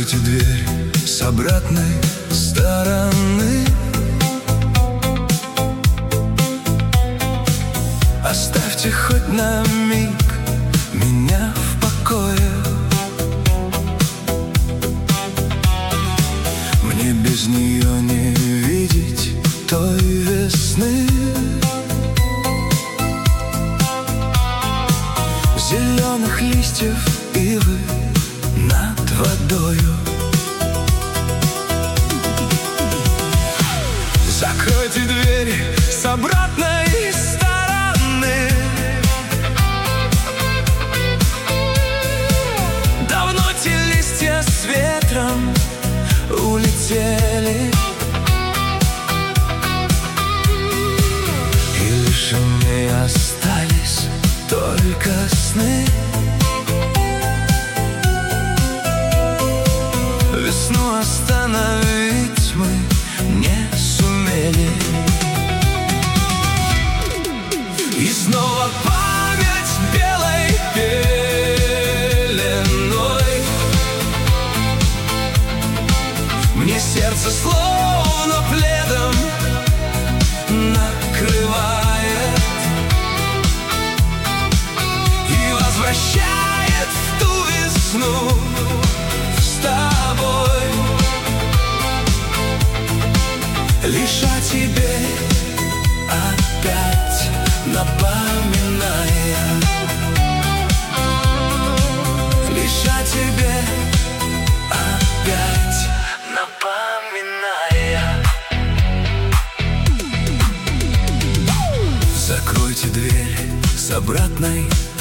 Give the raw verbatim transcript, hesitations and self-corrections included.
Закройте дверь с обратной стороны. Оставьте хоть на миг меня в покое. Мне без нее не видеть той весны, зеленых листьев ивы над водою. Закройте двери с обратной стороны. Давно те листья с ветром улетели, и лишь у меня остались только сны. Весну остановить мы не сумели. И снова память белой пеленой мне сердце словно пледом накрывает и возвращает в ту весну с тобой. Лишь о тебе опять напоминая, лишь о тебе опять напоминая. Закройте дверь с обратной